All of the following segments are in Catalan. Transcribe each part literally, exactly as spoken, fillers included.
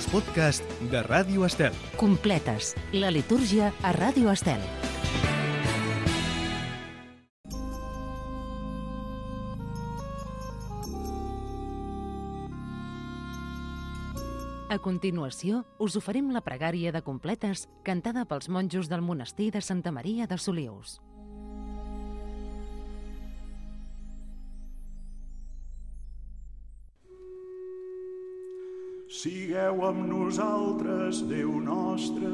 podcast de Ràdio Estel. Completes, la litúrgia a Ràdio Estel. A continuació, us oferim la pregària de completes cantada pels monjos del monestir de Santa Maria de Solius. Sigueu amb nosaltres, Déu nostre.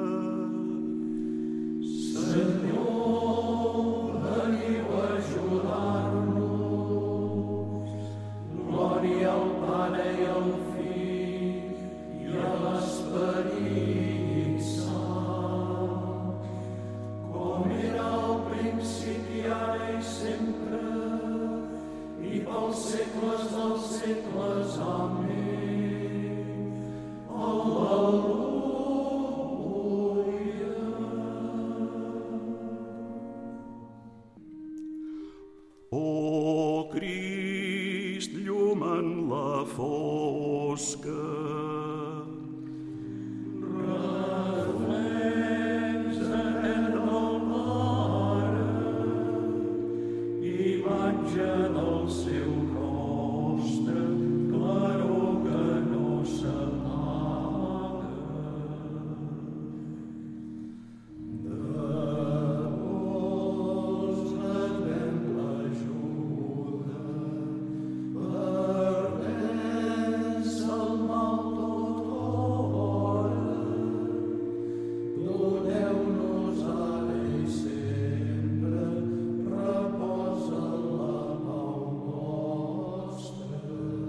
Senyor, veniu a ajudar-nos. Glòria al Pare i al Fill i a l'Esperit Sant, com era al principi, ara i sempre, i pels segles dels segles. Amén. O Crist, llum en la fosca, reflex etern del Pare, imatge del seu rostre, claror que no s'amaga. De vos rebem l'ajuda, per vèncer el mal tot hora. Doneu-nos ara i sempre repòs en la pau vostra.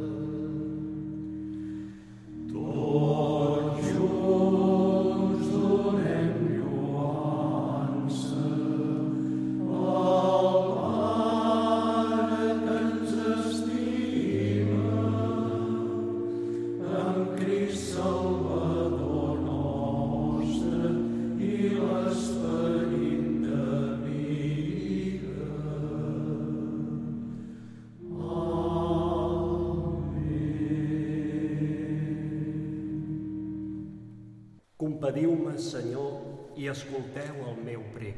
Tots junts donem lloança al Pare que ens estima, en Crist Salvador nostre i l'Esperit de vida. Compadiu-me, Senyor, i escolteu el meu prec.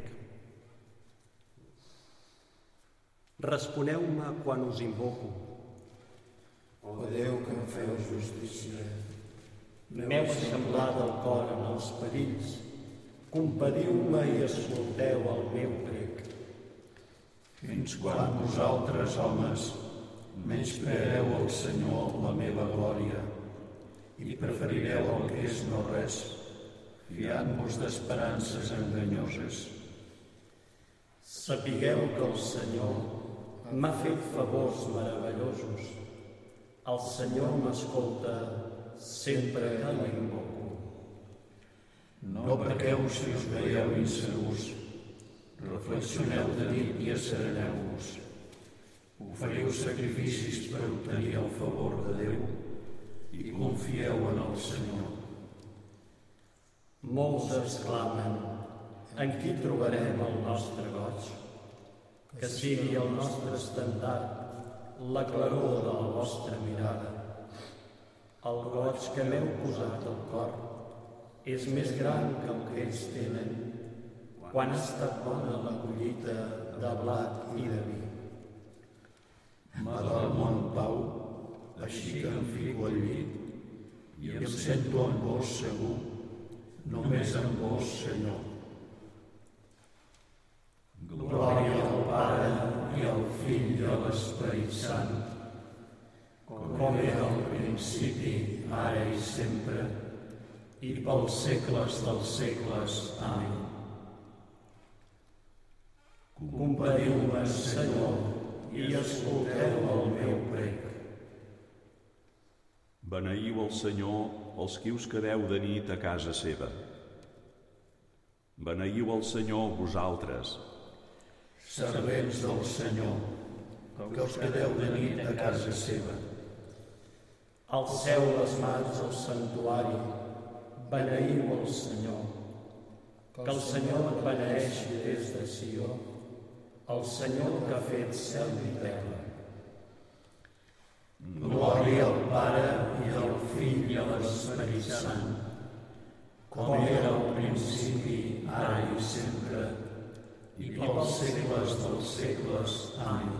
Responeu-me quan us invoco. O Déu que em feu justícia, M'heu semblat el cor en els perills. Compadiu-me i escolteu el meu prec. fins quan vosaltres, homes, menyspreareu el Senyor, la meva glòria, i preferireu el que és no res, fiant-vos d'esperances enganyoses. Sapigueu que el Senyor m'ha fet favors meravellosos. El Senyor m'escolta sempre que l'invoco. No pequeu si us veieu insegurs, reflexioneu de nit i assereneu-vos. Oferiu sacrificis per obtenir el favor de Déu i confieu en el Senyor. Molts exclamen: en qui trobarem el nostre goig? Que sigui el nostre estendard, la claror de la vostra mirada. El goig que m'heu posat al cor és més gran que el que ells tenen, quan ha estat bona la collita de blat i de vi. M'ha del món pau, així que em fico al llit i em sento en vos segur, només en vos, Senyor. Glòria al Pare i al Fill i a l'Esperit Sant, com era al principi, ara i sempre, i pels segles dels segles. Amén. Compadiu-me, Senyor, i escolteu el meu prec. beneïu el Senyor els qui us quedeu de nit a casa seva. Beneïu el Senyor vosaltres, Servents del Senyor, que us quedeu de nit a casa seva. Alceu les mans al santuari, beneïu el Senyor. Que el Senyor et beneeixi des de Sió, el Senyor que ha fet cel i terra. Glòria al Pare i al Fill i a l'Esperit Sant, com era al principi, ara i sempre, i pels segles dels segles. Amén.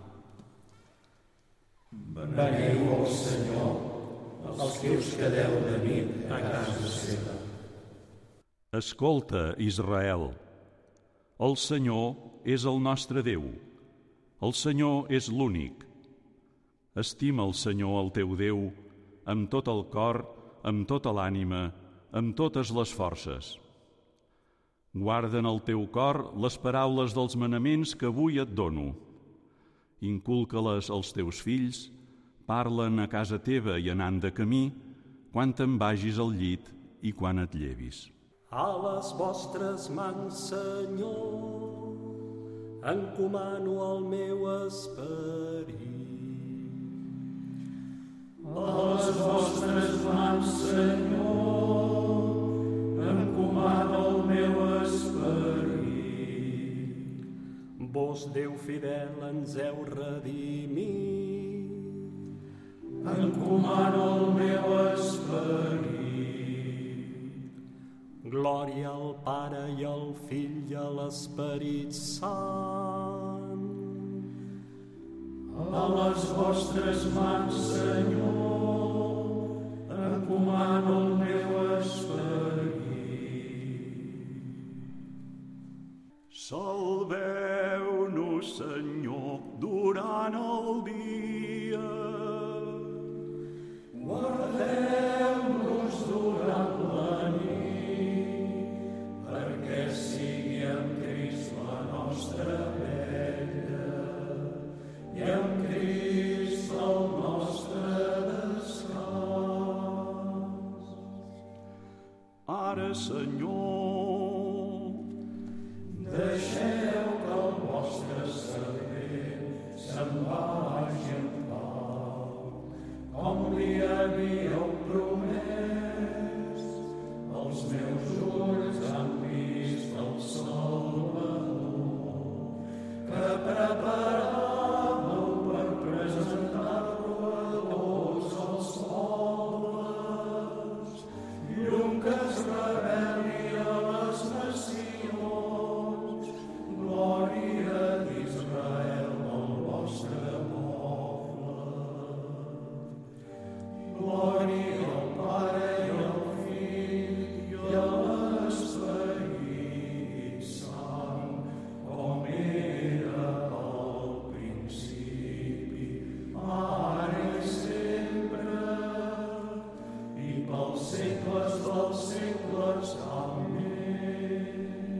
Beneieu el Senyor, els que us quedeu de nit a casa seva. Escolta, Israel, el Senyor és el nostre Déu, el Senyor és l'únic. Estima el Senyor el teu Déu amb tot el cor, amb tota l'ànima, amb totes les forces. Guarda en el teu cor les paraules dels manaments que avui et dono. Inculca-les als teus fills, parlen a casa teva i anant de camí, quan te'n vagis al llit i quan et llevis. A les vostres mans, Senyor, encomano el meu esperit. A les vostres mans, Senyor, encomano el meu esperit. Vos, Déu fidel, ens heu redimit. Encomano el meu esperit. Glòria al Pare i al Fill i a l'Esperit Sant. A les vostres mans, Senyor, encomano el meu esperit. Salveu-nos, Senyor, durant el dia. Guardeu-nos durant la nit, perquè sigui en Crist la nostra vella i en Crist el nostre descans. Ara, Senyor, deixeu que el vostre servent se'n vagi en pau, com li havíeu promès. Els meus ulls han vist el Salvador, que preparàveu per presentar-lo a tots els pobles, llum que es reveli a les nacions, glòria d'Israel, el vostre poble. Glòria al Pare i al Fill i a l'Esperit Sant, com era al principi, ara i sempre, i pels segles dels segles. Amén.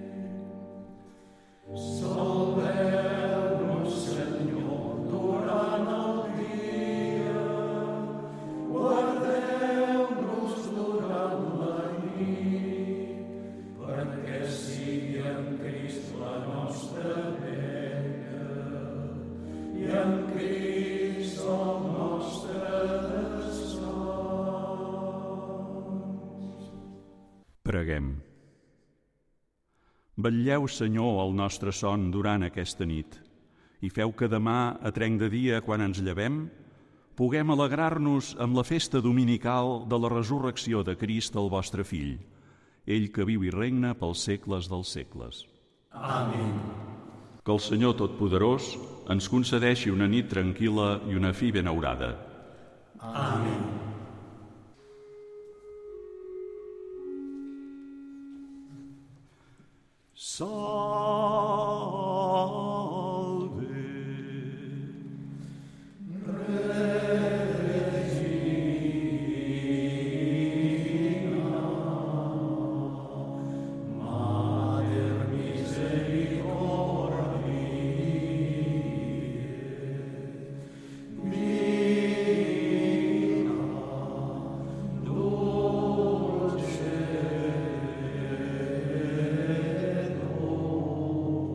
Salveu-nos, Senyor, durant el dia, guardeu-nos durant la nit, perquè sigui en Crist la nostra vella i en Crist el nostre descans. preguem. Vetlleu, Senyor, el nostre son durant aquesta nit i feu que demà, a trenc de dia, quan ens llevem, puguem alegrar-nos amb la festa dominical de la resurrecció de Crist, el vostre Fill, ell que viu i regna pels segles dels segles. Amén. Que el Senyor Totpoderós ens concedeixi una nit tranquil·la i una fi benaurada. Amén. Salve. Dulce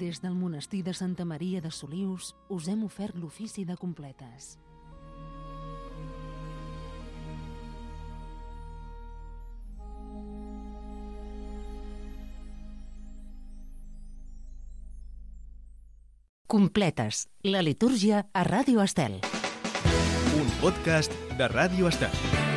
Des del monestir de Santa Maria de Solius us hem ofert l'ofici de completes. Completes, la litúrgia a Ràdio Estel. Un podcast de Ràdio Estel.